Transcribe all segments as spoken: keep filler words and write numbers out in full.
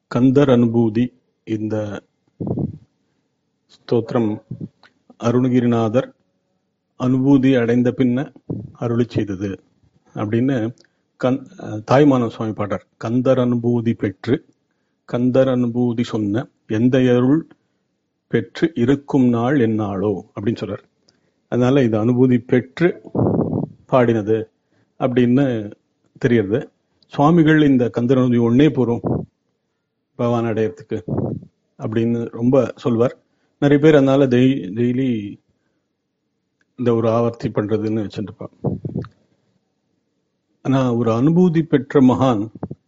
கந்தர் அனுபூதி இந்த ஸ்தோத்திரம் அருணகிரிநாதர் அனுபூதி அடைந்த பின்ன அருளி செய்தது அப்படின்னு கந் தாய்மானவ சுவாமி பாடுறார். கந்தர் அனுபூதி பெற்று கந்தர் அனுபூதி சொன்ன எந்த அருள் பெற்று இருக்கும் நாள் என்னாளோ அப்படின்னு சொல்றார். அதனால இது அனுபூதி பெற்று பாடினது அப்படின்னு தெரியறது. சுவாமிகள் இந்த கந்தர் அனுபூதி ஒன்னே போறோம் பகவான் அடையறதுக்கு அப்படின்னு ரொம்ப சொல்வார். நிறைய பேர் அதனால டெய்லி இந்த ஒரு ஆவர்த்தி பண்றதுன்னு வச்சுருப்பா. ஆனா ஒரு அனுபூதி பெற்ற மகான்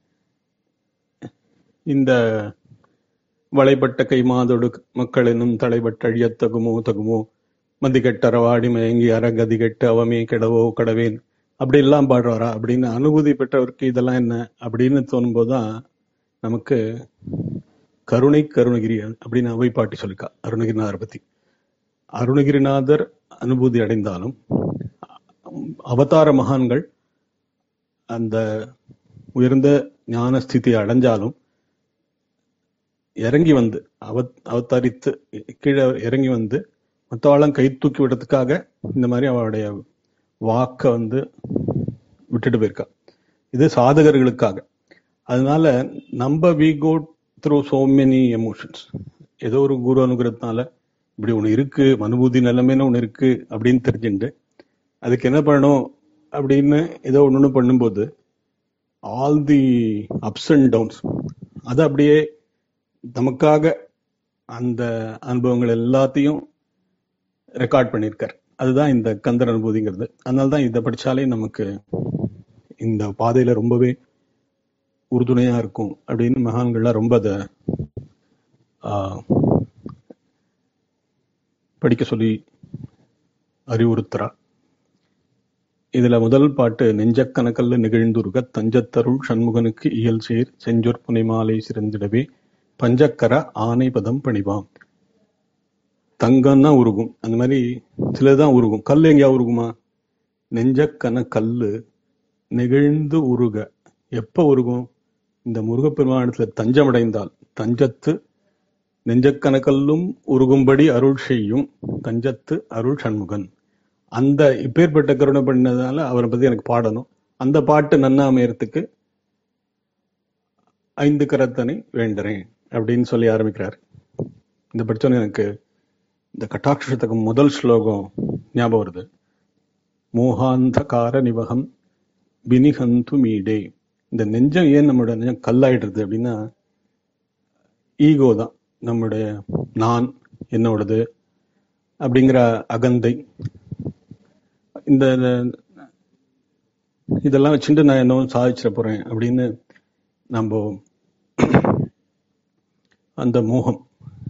இந்த வளைபட்ட கை மாதொடு மக்கள் என்னும் தலைபட்ட அழியத் தகுமோ தகுமோ மதி கெட்டறவாடி மயங்கி அறகதி கெட்டு அவமே கெடவோ கடவேன் அப்படி எல்லாம் பாடுறாரா அப்படின்னு அனுபூதி பெற்றவருக்கு இதெல்லாம் என்ன அப்படின்னு தோணும் போதுதான் நமக்கு கருணை கருணகிரி அப்படின்னு அவை பாட்டி சொல்லிக்கா அருணகிரிநாதரை பத்தி. அருணகிரிநாதர் அனுபூதி அடைந்தாலும் அவதார மகான்கள் அந்த உயர்ந்த ஞான ஸ்திதியை அடைஞ்சாலும் இறங்கி வந்து அவ அவதரித்து கீழே இறங்கி வந்து மற்றவாளும் கை தூக்கி விடுறதுக்காக இந்த மாதிரி அவளுடைய வாக்க வந்து விட்டுட்டு போயிருக்கா. இது சாதகர்களுக்காக. அதனால நம்ம we go through so many emotions. ஏதோ ஒரு குரு அனுகிரகத்தினால இப்படி ஒண்ணு இருக்கு, அனுபூதி நிலைமைன்னு ஒண்ணு இருக்கு அப்படின்னு தெரிஞ்சுட்டு அதுக்கு என்ன பண்ணணும் அப்படின்னு ஏதோ ஒண்ணு பண்ணும்போது all the ups and downs அது அப்படியே நமக்காக அந்த அனுபவங்கள் எல்லாத்தையும் ரெக்கார்ட் பண்ணியிருக்கார். அதுதான் இந்த கந்தர் அனுபூதிங்கிறது. அதனால்தான் இதை படிச்சாலே நமக்கு இந்த பாதையில ரொம்பவே உறுதுணையா இருக்கும் அப்படின்னு மகான்கள்லாம் ரொம்ப அதை படிக்க சொல்லி அறிவுறுத்துறா. இதுல முதல் பாட்டு நெஞ்சக்கணக்கல்ல நிகழ்ந்துருக தஞ்சத்தருள் சண்முகனுக்கு இயல் சேர் செஞ்சொற் புனை மாலை சிறந்திடவே பஞ்சக்கர ஆனை பதம் பணிவாம். தங்கம்னா உருகும், அந்த மாதிரி சிலதான் உருகும். கல் எங்கேயா உருகுமா? நெஞ்சக்கன கல்லு நெகிழ்ந்து உருக. எப்ப உருகும்? இந்த முருகப்பெருமானத்துல தஞ்சமடைந்தால். தஞ்சத்து நெஞ்சக்கணக்கல்லும் உருகும்படி அருள் செய்யும் தஞ்சத்து அருள் சண்முகன். அந்த இப்பேற்பட்ட கருணை பண்ணதால அவரை பத்தி எனக்கு பாடணும். அந்த பாட்டு நன்னா அமையறதுக்கு ஐந்து கரத்தனை வேண்டறேன் அப்படின்னு சொல்லி ஆரம்பிக்கிறார். இந்த படிச்சோன்னு எனக்கு இந்த கட்டாட்சத்துக்கு முதல் ஸ்லோகம் ஞாபகம் வருது. மோகாந்தகார நிவகம் வினிகந்து மீடே. இந்த நெஞ்சம் ஏன் நம்மளோட நெஞ்சம் கல்லாயிடுறது அப்படின்னா ஈகோ தான். நம்முடைய நான், என்னோடது அப்படிங்கிற அகந்தை. இந்த இதெல்லாம் வச்சுட்டு நான் என்ன சாதிச்சிட போறேன் அப்படின்னு நம்ம அந்த மோகம்,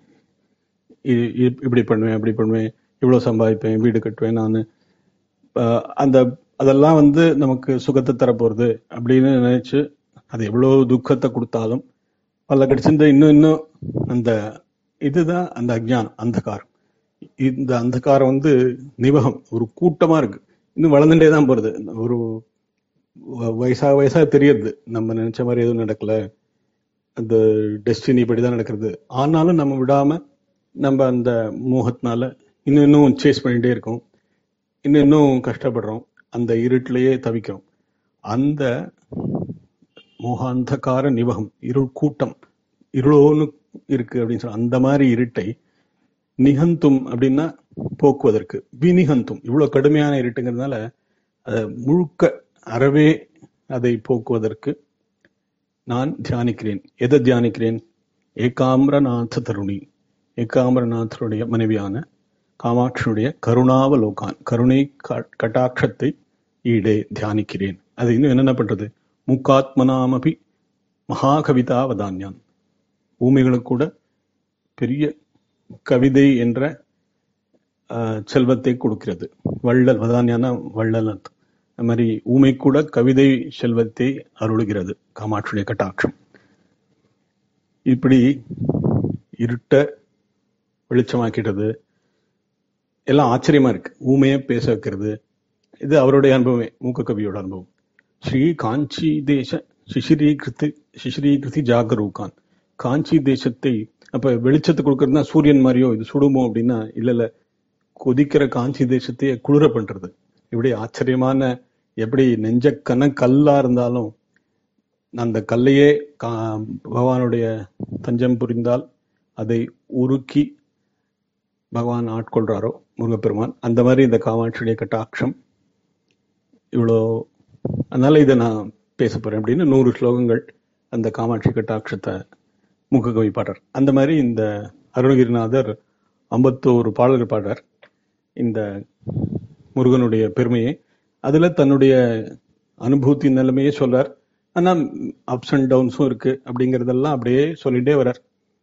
இப்படி பண்ணுவேன் அப்படி பண்ணுவேன், இவ்வளவு சம்பாதிப்பேன், வீடு கட்டுவேன், நான் அந்த அதெல்லாம் வந்து நமக்கு சுகத்தை தரப்போறது அப்படின்னு நினைச்சு அது எவ்வளவு துக்கத்தை கொடுத்தாலும் பல கிடைச்சிருந்த இன்னும் இன்னும் அந்த இதுதான் அந்த அஜ்ஞானம், அந்தகாரம். இந்த அந்தகாரம் வந்து நிவகம் ஒரு கூட்டமா இருக்கு, இன்னும் வளர்ந்துட்டே தான் போறது. ஒரு வயசா வயசா தெரியுது நம்ம நினைச்ச மாதிரி எதுவும் நடக்கல, அந்த டெஸ்டினி இப்படிதான் நடக்கிறது. ஆனாலும் நம்ம விடாம நம்ம அந்த மோகத்தினால இன்னும் இன்னும் சேஸ் பண்ணிட்டே இருக்கோம், இன்னும் இன்னும் கஷ்டப்படுறோம், அந்த இருட்டிலேயே தவிக்கிறோம். அந்த மோகாந்தகார நிவகம், இருள் கூட்டம், இருளோன்னு இருக்கு அப்படின்னு சொல்ல, அந்த மாதிரி இருட்டை நிகந்தும் அப்படின்னா போக்குவதற்கு, விநிகந்தும் இவ்வளவு கடுமையான இருட்டுங்கிறதுனால அதை முழுக்க அறவே அதை போக்குவதற்கு நான் தியானிக்கிறேன். எதை தியானிக்கிறேன்? ஏகாம்பரநாத தருணி, ஏகாம்பரநாதருடைய மனைவியான காமாட்சியுடைய கருணாவலோகான், கருணை கட்டாட்சத்தை ஈடே தியானிக்கிறேன். அது இன்னும் என்னென்ன பண்றது? முக்காத்மனாமபி மகாகவிதா வதான்யான். ஊமைகளுக்கு கூட பெரிய கவிதை என்ற செல்வத்தை கொடுக்கிறது. வள்ளல், வதான்யான வள்ளல் அர்த்தம். அது மாதிரி ஊமை கூட கவிதை செல்வத்தை அருளுகிறது காமாட்சியுடைய கட்டாட்சம். இப்படி இருட்ட வெளிச்சமாக்கிட்டது எல்லாம் ஆச்சரியமா இருக்கு. ஊமையை பேச வைக்கிறது, இது அவருடைய அனுபவமே, மூக்க கவியோட அனுபவம். ஸ்ரீ காஞ்சி தேச சிசிரீகிருதி சிசிரீகிருதி ஜாகரூகான். காஞ்சி தேசத்தை அப்ப வெளிச்சத்தை கொடுக்கறதுனா சூரியன் மாதிரியோ இது சுடுமோ அப்படின்னா இல்ல இல்ல, கொதிக்கிற காஞ்சி தேசத்தையே குளிர பண்றது. இப்படி ஆச்சரியமான, எப்படி நெஞ்ச கன கல்லா இருந்தாலும் அந்த கல்லையே பகவானுடைய தஞ்சம் புரிந்தால் அதை உருக்கி பகவான் ஆட்கொள்றாரோ முருகப்பெருமான், அந்த மாதிரி இந்த காமாட்சியுடைய கட்டாட்சம் இவ்வளோ. அதனால இதை நான் பேச போறேன் அப்படின்னு நூறு ஸ்லோகங்கள் அந்த காமாட்சி கட்டாட்சத்தை முககவி பாடுறார். அந்த மாதிரி இந்த அருணகிரிநாதர் ஐம்பத்தோரு பாடல்கள் பாடுறார் இந்த முருகனுடைய பெருமையை. அதுல தன்னுடைய அனுபூதி நிலைமையே சொல்றார். ஆனா அப்ஸ் அண்ட் டவுன்ஸும் இருக்கு அப்படிங்கறதெல்லாம் அப்படியே சொல்லிட்டே வர்றார்.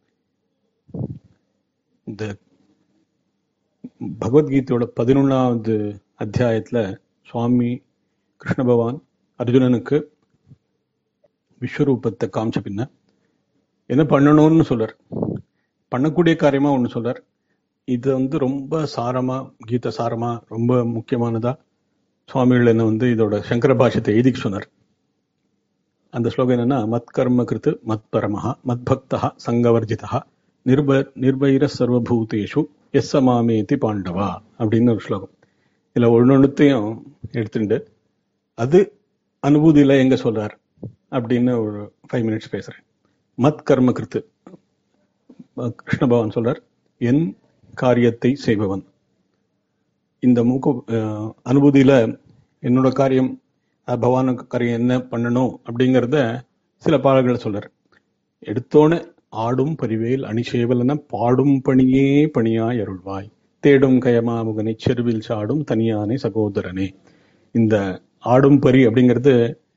இந்த பகவத்கீதையோட பதினொன்னாவது அத்தியாயத்துல சுவாமி கிருஷ்ண பகவான் அர்ஜுனனுக்கு விஸ்வரூபத்தை காமிச்ச பின்ன என்ன பண்ணணும்னு சொல்றார். பண்ணக்கூடிய காரியமா ஒண்ணு சொல்றார். இது வந்து ரொம்ப சாரமா, கீத சாரமா ரொம்ப முக்கியமானதா சுவாமிகள் என்ன வந்து இதோட சங்கர பாஷ்யத்தை எழுதிக்க சொன்னார். அந்த ஸ்லோகம் என்னன்னா, மத் கர்ம கிருத்து மத் பரமஹா மத் பக்தஹா சங்கவர்ஜிதா நிர்ப நிர்பைர சர்வபூதேஷு எஸ் மாமேதி பாண்டவா அப்படின்னு ஒரு ஸ்லோகம். இதுல ஒன்னொன்னுத்தையும் எடுத்துட்டு அது அனுபூதியில எங்க சொல்றார் அப்படின்னு ஒரு ஃபைவ் மினிட்ஸ் பேசுறேன். மத் கர்ம கிருத்து, கிருஷ்ண பகவான் சொல்றார், என் காரியத்தை செய்பவன். இந்த மூக்கு அனுபூதியில என்னோட காரியம், பகவானுக்கு காரியம் என்ன பண்ணணும் அப்படிங்கிறத சில பாடல்களை சொல்றார். எடுத்தோன்னு ஆடும் பரிவேல் அணிசேவலன பாடும் பணியே பணியாய் அருள்வாய் தேடும் கயமா முகனை செருவில் சாடும் தனியானை சகோதரனே. இந்த ஆடும் பரி அப்படிங்கிறது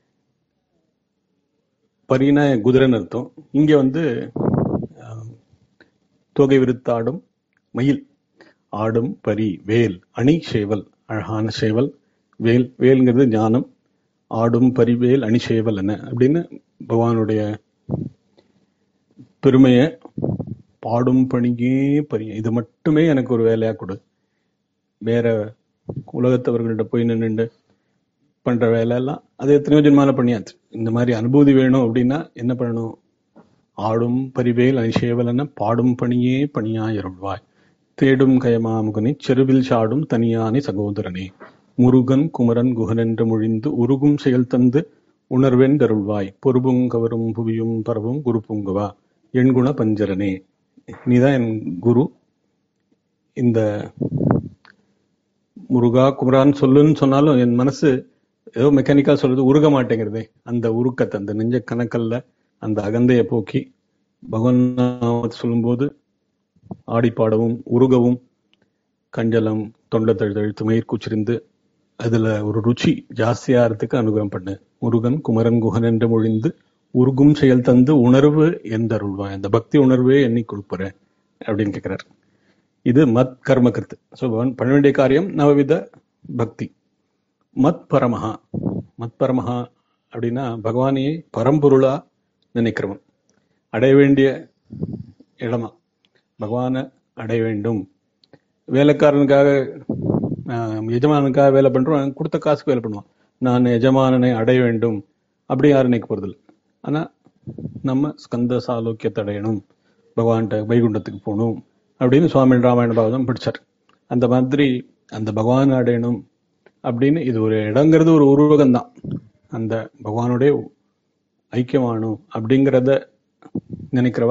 பரினா குதிரைன்னு அர்த்தம். இங்க வந்து தொகை விருத்தாடும் மயில். ஆடும் பரி வேல் அணி சேவல், அழகான சேவல். வேல் வேல்ங்கிறது ஞானம். ஆடும் பரிவேல் அணி சேவல் என்ன அப்படின்னு பகவானுடைய பெருமைய பாடும் பணியே பரி, இது மட்டுமே எனக்கு ஒரு வேலையா கொடு. வேற உலகத்தவர்கள்ட்ட போய் நின்றுண்டு பண்ற வேலை எல்லாம் அது எத்தனையோ ஜென்மால பண்ணியாச்சு. இந்த மாதிரி அனுபூதி வேணும் அப்படின்னா என்ன பண்ணணும்? ஆடும் பரிவேல் அணிசேவல் என்ன பாடும் பணியே பணியாய் அருள்வாய் தேடும் கயமாமுகனை செருவில் சாடும் தனியானை சகோதரனே. முருகன் குமரன் குகனென்று மொழிந்து உருகும் செயல் தந்து உணர்வென் தருள்வாய் பொறுபுங் கவரும் புவியும் பரவும் குரு பூங்கவா எண்குண பஞ்சரனே. நீதான் என் குரு. இந்த முருகா குமரான்னு சொல்லுன்னு சொன்னாலும் என் மனசு ஏதோ மெக்கானிக்கா சொல்றது உருக மாட்டேங்கிறதே. அந்த உருக்கத்தை, அந்த நெஞ்ச கணக்கல்ல அந்த அகந்தைய போக்கி பகவான் சொல்லும்போது ஆடி பாடவும் உருகவும் கஞ்சலம் தொண்டை தழுத்தழுத்து மயிர் கூச்சிருந்து அதுல ஒரு ருச்சி ஜாஸ்தியாகிறதுக்கு அனுகிரகம் பண்ணு. முருகன் குமரன் குகன் என்று மொழிந்து உருகும் செயல் தந்து உணர்வு எந்தருள்வாய், அந்த பக்தி உணர்வே எண்ணி கொடுப்பறேன் அப்படின்னு கேட்கிறார். இது மத் கர்ம கிருத்து. ஸோ பண்ண வேண்டிய காரியம் நவவித பக்தி. மத் பரமஹா, மத் பரமஹா அப்படின்னா பகவானையே பரம்பொருளா நினைக்கிறவன். அடைய வேண்டிய இடமா பகவானை அடைய வேண்டும். வேலைக்காரனுக்காக எஜமானுக்காக வேலை பண்றோம், கொடுத்த காசுக்கு வேலை பண்ணுவான். நான் எஜமானனை அடைய வேண்டும் அப்படி யாரும் நினைக்க போறதில்லை. ஆனா நம்ம ஸ்கந்த சாலோக்கியத்தை அடையணும், பகவான்கிட்ட வைகுண்டத்துக்கு போகணும் அப்படின்னு சுவாமி ராமாயண பாகவதம் படிச்சார். அந்த மாதிரி அந்த பகவான் அடையணும் அப்படின்னு இது ஒரு இடங்கிறது ஒரு உருவகம்தான். அந்த பகவானுடைய ஐக்கியமானும் அப்படிங்கிறத நினைக்கிறவா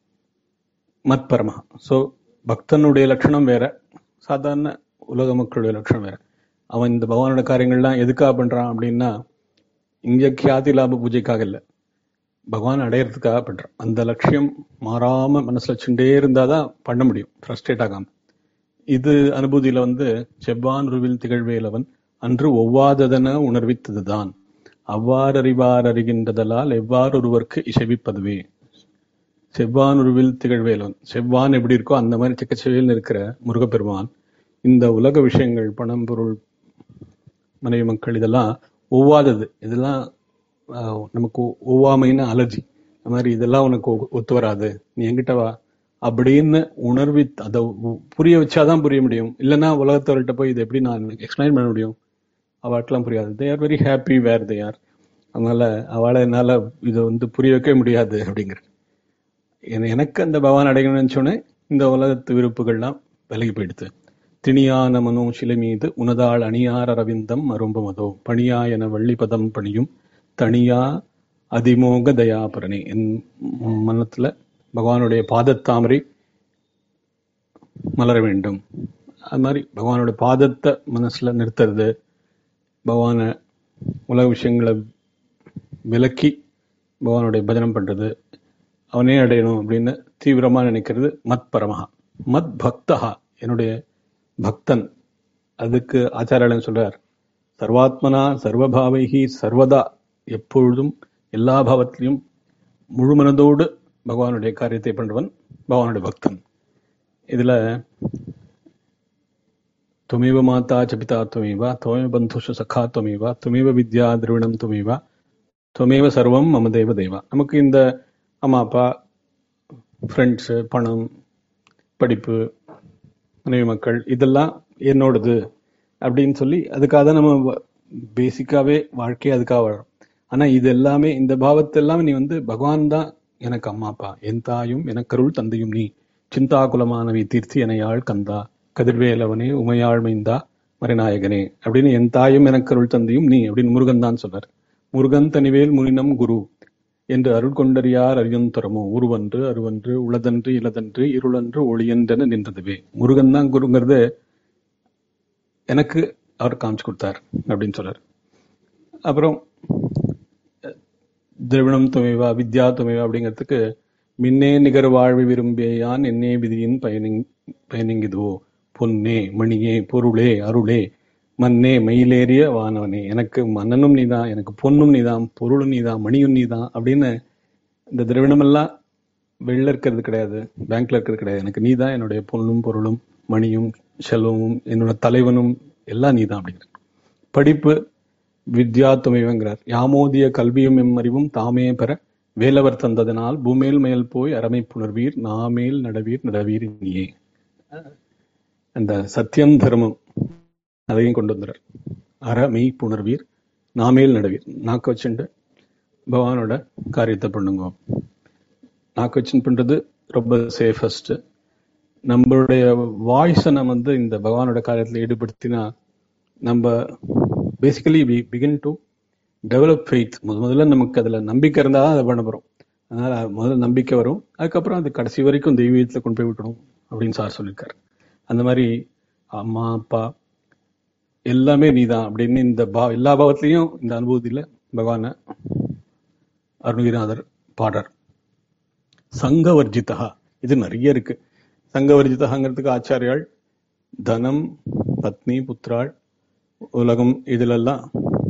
மத் பரமா. ஸோ பக்தனுடைய லட்சணம் வேற, சாதாரண உலக மக்களுடைய லட்சணம் வேற. அவன் இந்த பகவானோட காரியங்கள்லாம் எதுக்காக பண்றான் அப்படின்னா இங்க கியாதி லாப பூஜைக்காக இல்லை, பகவான் அடையறதுக்காக பண்றான். அந்த லட்சியம் மாறாம மனசுல வச்சுட்டே இருந்தாதான் பண்ண முடியும், ஃப்ரஸ்ட்ரேட் ஆகாம. இது அனுபூதியில வந்து செவ்வான் உருவில் திகழ்வேலவன் அன்று ஒவ்வாததன உணர்வித்ததுதான் அவ்வாறு அறிவார் அறிகின்றதலால் எவ்வாறு ஒருவருக்கு இசைவிப்பதுவே. செவ்வான் உருவில் திகழ்வேலவன், செவ்வான் எப்படி இருக்கோ அந்த மாதிரி செக்கச்செவியில் இருக்கிற முருகப்பெருமான் இந்த உலக விஷயங்கள், பணம் பொருள் மனைவி மக்கள் இதெல்லாம் ஒவ்வாதது. இதெல்லாம் நமக்கு ஒவ்வாமைன்னு அலர்ஜி. அந்த மாதிரி இதெல்லாம் உனக்கு ஒத்து வராது, நீ எங்கிட்ட வா அப்படின்னு உணர்வி அதை புரிய வச்சாதான் புரிய முடியும். இல்லைன்னா உலகத்தவர்கிட்ட போய் இதை எப்படி நான் எக்ஸ்பிளைன் பண்ண முடியும்? அவளுக்கெல்லாம் புரியாது. They are very happy where they are. அதனால அவளை என்னால இதை வந்து புரிய வைக்க முடியாது அப்படிங்கிற. எனக்கு அந்த பகவான் அடையணும்னு சொன்னே இந்த உலகத்து விருப்புகள்லாம் விலகி போயிடுது. திணியான மனோ சிலை மீது உனதாள் அணியார் அரவிந்தம் அரும்புமதோ பணியா என வள்ளிபதம் பணியும் தனியா அதிமோக தயாபரணி. என் மனத்துல பகவானுடைய பாதத்தாமரை மலர வேண்டும். அது மாதிரி பகவானோட பாதத்தை மனசுல நிறுத்துறது, பகவான உலக விஷயங்களை விலக்கி பகவானுடைய பஜனம் பண்றது, அவனே அடையணும் அப்படின்னு தீவிரமா நினைக்கிறது மத் பரமஹா. மத் பக்தஹா, என்னுடைய பக்தன். அதுக்கு ஆச்சாரியாலயம் சொல்றார், சர்வாத்மனா சர்வபாவைகி சர்வதா, எப்பொழுதும் எல்லா பாவத்திலையும் முழு மனதோடு பகவானுடைய காரியத்தை பண்றவன் பகவானுடைய பக்தன். இதுல துமேவ மாதா சபிதா துமேவா துமேவ பந்துஷு சகா துமேவா துமேவ வித்யா திரவிணம் துமேவா துமேவ சர்வம் மம தேவ தேவா. நமக்கு இந்த அம்மா அப்பா, ஃப்ரெண்ட்ஸு, பணம், படிப்பு, மனைவி மக்கள் இதெல்லாம் என்னோடது அப்படின்னு சொல்லி அதுக்காக தான் நம்ம பேசிக்காவே வாழ்க்கையை அதுக்காக வாழும். ஆனா இது எல்லாமே, இந்த பாவத்தை எல்லாம் நீ வந்து பகவான் தான் எனக்கு அம்மா அப்பா, என் தாயும் எனக்கருள் தந்தையும் நீ, சிந்தா குலமானவி தீர்த்தி எனையாள் கந்தா கதிர்வேலவனே உமையாள் மைந்தா மறைநாயகனே அப்படின்னு என் தாயும் எனக்கருள் தந்தையும் நீ அப்படின்னு முருகன் தான் சொல்றார். முருகன் தனிவேல் முனினம் குரு என்று அருள் கொண்டறியார் அறியுந்தரமோ உருவன்று அருவன்று உளதன்று இலதன்று இருளன்று ஒளியன்றென நின்றதுவே. முருகன் தான் குருங்கிறது எனக்கு அவர் காமிச்சு கொடுத்தார் அப்படின்னு சொல்றார். அப்புறம் திரவிணம் துமைவா வித்யா துமைவா அப்படிங்கிறதுக்கு மின்னே நிகர் வாழ்வு விரும்பியான் என்னே விதியின் பயனிங் பயனிங்குதுவோ பொன்னே மணியே பொருளே அருளே மண்ணே மயிலேறிய வானவனே. எனக்கு மன்னனும் நீதான், எனக்கு பொண்ணும் நீதான், பொருளும் நீதான், மணியும் நீதான் அப்படின்னு. இந்த திரவிணம் எல்லாம் வெளில இருக்கிறது கிடையாது, பேங்க்ல இருக்கிறது கிடையாது. எனக்கு நீதான் என்னுடைய பொண்ணும் பொருளும் மணியும் செல்வமும் என்னோட தலைவனும் எல்லாம் நீதான் அப்படிங்கிற. படிப்பு வித்யா துமைவங்கிறார். யாமோதிய கல்வியும் எம்மறிவும் தாமே பெற வேலவர் தந்ததனால் பூமேல் மேல் போய் அறமை புணர்வீர் நாமேல் நடவீர் நடவீர் நீயே. அந்த சத்தியம் தர்மம் அதையும் கொண்டு வந்துறார். அறமை புணர்வீர் நாமேல் நடவீர். நாக்க வச்சுட்டு பகவானோட காரியத்தை பண்ணுங்க. நாக்க வச்சுன்னு பண்றது ரொம்ப சேஃபஸ்ட். நம்மளுடைய வாய்ஸை நம்ம வந்து இந்த பகவானோட காரியத்தில் ஈடுபடுத்தினா நம்ம basically we begin to develop faith. முத முதல்ல நமக்கு அதுல நம்பிக்கை இருந்தால் தான் அதை பண்ண போறோம். அதனால முதல்ல நம்பிக்கை வரும், அதுக்கப்புறம் அது கடைசி வரைக்கும் தெய்வீகத்துல கொண்டு போய் விட்டணும் அப்படின்னு சார் சொல்லியிருக்காரு. அந்த மாதிரி அம்மா அப்பா எல்லாமே நீதான் அப்படின்னு இந்த பா எல்லா பாவத்திலையும் இந்த அனுபவத்தில பகவான அருணகிரிநாதர் பாடுறார். சங்கவர்ஜிதா, இது நிறைய இருக்கு. சங்கவர்ஜிதாங்கிறதுக்கு ஆச்சாரியால் தனம், பத்னி, புத்திராள், உலகம் இதிலெல்லாம்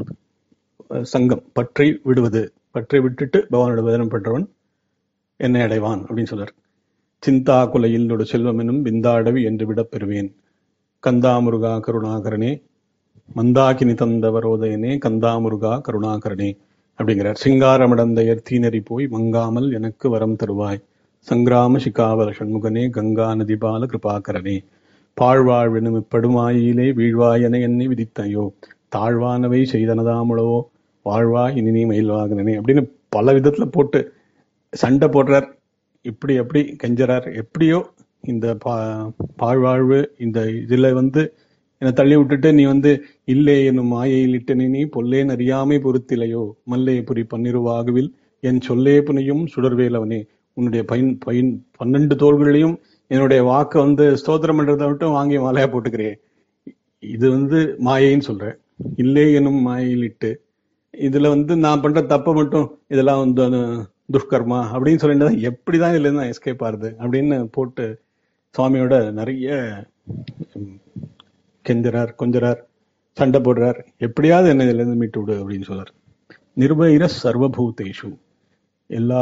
சங்கம் பற்றை விடுவது, பற்றை விட்டுட்டு பகவானோட பஜனம் பண்றவன் என்னை அடைவான் அப்படின்னு சொல்றார். சிந்தா குலையிலோட செல்வம் எனும் விந்தாடவி என்று விட பெறுவேன். கந்தாமுருகா கருணாகரனே மந்தாகினி தந்தவரோதயனே கந்தாமுருகா கருணாகரனே அப்படிங்கிறார். சிங்காரமடந்தையர் தீனறி போய் மங்காமல் எனக்கு வரம் தருவாய். சங்கிராம சிகாவல சண்முகனே கங்கா நதிபால கிருபாகரனே. பாழ்வாழ்வெனும் இப்படுமாயிலே வீழ்வாயன என்னை விதித்தையோ தாழ்வானவை செய்தனதாமளோ வாழ்வாய் இனி நீ மயில்வாகனே அப்படின்னு பல விதத்துல போட்டு சண்டை போடுறார். இப்படி எப்படி கெஞ்சறார். எப்படியோ இந்த பா பாழ்வாழ்வு இந்த இதுல வந்து என்னை தள்ளி விட்டுட்டு நீ வந்து இல்லே என்னும் மாயையில் இட்டு நீ பொல்லேன் அறியாமை பொறுத்திலையோ மல்லே புரி பன்னிருவாகுவில் என் சொல்லே புனையும் சுடர்வேலவனே. உன்னுடைய பைன் பைன் பன்னெண்டு தோள்களையும் என்னுடைய வாக்க வந்து ஸ்தோத்திரம் பண்றதை மட்டும் வாங்கி மாலையா போட்டுக்கிறேன். இது வந்து மாயைன்னு சொல்றேன். இல்லே என்னும் மாயையில் இட்டு இதுல வந்து நான் பண்ற தப்ப மட்டும் இதெல்லாம் வந்து துஷ்கர்மா அப்படின்னு சொல்லிட்டு எப்படிதான் இதுல இருந்து எஸ்கேப் ஆறுது அப்படின்னு போட்டு சுவாமியோட நிறைய கெஞ்சறார், கொஞ்சறார், சண்டை போடுறார். எப்படியாவது என்ன இதுல இருந்து மீட்டு விடு அப்படின்னு சொல்றார். நிர்வைர சர்வபூதேஷு, எல்லா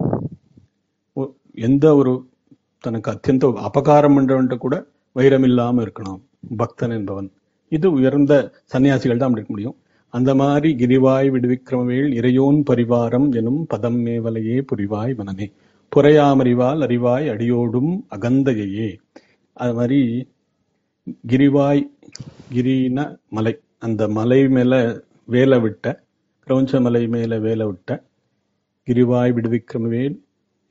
எந்த ஒரு தனக்கு அத்தியந்த அபகாரம் பண்றவன்ட்ட கூட வைரம் இல்லாம இருக்கணும் பக்தன் என்பவன். இது உயர்ந்த சன்னியாசிகள் தான் அப்படி இருக்க முடியும். அந்த மாதிரி கிரிவாய் விடுவிக்கிரமவேள் இறையோன் பரிவாரம் எனும் பதம் மேவலையே புரிவாய் மனமே. புறையாமறிவால் அறிவாய் அடியோடும் அகந்தையே. அது மாதிரி கிரிவாய், கிரின மலை, அந்த மலை மேல வேலை விட்ட, கிரௌஞ்ச மலை மேல வேலை விட்ட கிரிவாய் விடுவிக்கிரமவேல்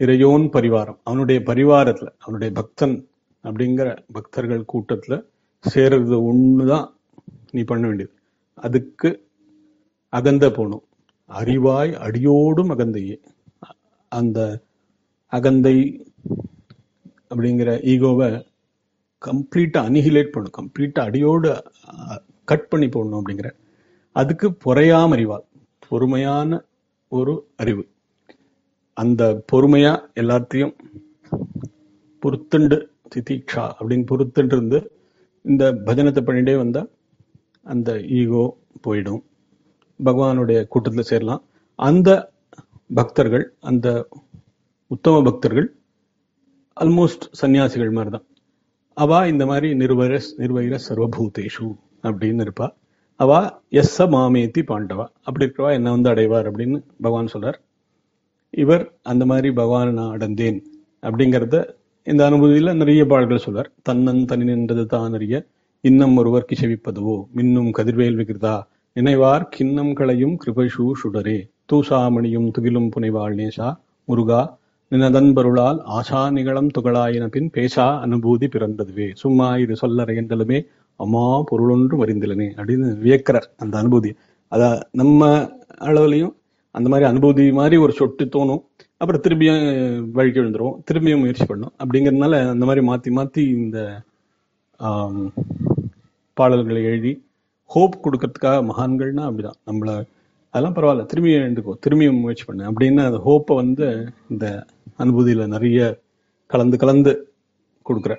இறையோன் பரிவாரம், அவனுடைய பரிவாரத்துல, அவனுடைய பக்தன் அப்படிங்கிற பக்தர்கள் கூட்டத்துல சேர்றது ஒண்ணுதான் நீ பண்ண வேண்டியது. அதுக்கு அகந்த போகணும். அறிவாய் அடியோடும் அகந்தையே. அந்த அகந்தை அப்படிங்கிற ஈகோவை கம்ப்ளீட்டா அனிஹிலேட் பண்ணும், கம்ப்ளீட்டா அடியோடு கட் பண்ணி போடணும். அப்படிங்கிற அதுக்கு பொறையாம அறிவாள், பொறுமையான ஒரு அறிவு. அந்த பொறுமையா எல்லாத்தையும் பொறுத்துண்டு, திதீக்ஷா அப்படின்னு பொறுத்துண்டு இருந்து இந்த பஜனத்தை பண்ணிட்டே வந்தா அந்த ஈகோ போயிடும், பகவானுடைய கூட்டத்தில் சேரலாம். அந்த பக்தர்கள், அந்த உத்தம பக்தர்கள் ஆல்மோஸ்ட் சன்னியாசிகள் மாதிரி தான். அவா இந்த மாதிரி நிர்வர நிர்வைர சர்வபூதேஷு அப்படின்னு இருப்பா. அவா எஸ் மாமேத்தி பாண்டவா, அப்படி இருக்கவா என்ன வந்து அடைவார் அப்படின்னு பகவான் சொல்றார். இவர் அந்த மாதிரி பகவான் நான் அடைந்தேன் அப்படிங்கிறத இந்த அனுபூதியில நிறைய பாடல்கள் சொல்றார். தன்னன் தனி நின்றது தான் அறிய இன்னம் ஒருவர் கிசவிப்பதுவோ மின்னும் கதிர்வேல் விகிருதா நினைவார் கிண்ணம் களையும் கிருபைஷூ சுடரே தூசாமணியும் துகிலும் புனைவாள் நேசா முருகா நினதன்பருளால் ஆசா நிகழம் துகளாயின பின் பேசா அனுபூதி பிறந்ததுவே சும்மா இது சொல்லற என்றலுமே அம்மா பொருளொன்று மறிந்திலனே அப்படின்னு வியக்கிறார் அந்த அனுபூதி. அத நம்ம அளவுலையும் அந்த மாதிரி அனுபூதி மாதிரி ஒரு சொட்டு தோணும், அப்புறம் திரும்பியும் வழிக்கு விழுந்துரும், திரும்பியும் முயற்சி பண்ணும். அப்படிங்கிறதுனால அந்த மாதிரி மாத்தி மாத்தி இந்த ஆஹ் பாடல்களை எழுதி ஹோப் கொடுக்கறதுக்காக மகான்கள்னா அப்படிதான். நம்மள அதெல்லாம் பரவாயில்ல, திரும்பியும் எழுந்துக்கோ, திரும்பியும் முயற்சி பண்ணு அப்படின்னு அந்த ஹோப்பை வந்து இந்த அனுபூதியில நிறைய கலந்து கலந்து கொடுக்குற.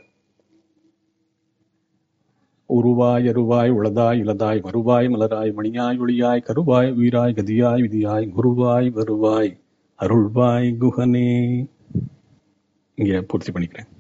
உருவாய் அருவாய் உளதாய் இளதாய் மறுவாய் மலராய் மணியாய் ஒளியாய் கருவாய் உயிராய் கதியாய் விதியாய் குருவாய் வருவாய் அருள்வாய் குஹனே. இங்க பூர்த்தி பண்ணிக்கிறேன்.